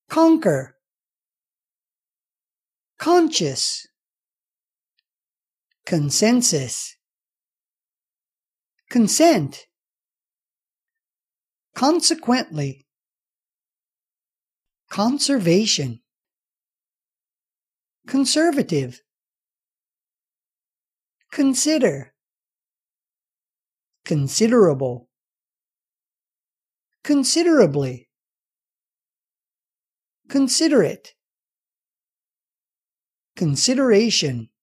conquer, conscious, consensus, consent, consequently, conservation, conservative, consider, considerable, considerably, considerate, consideration,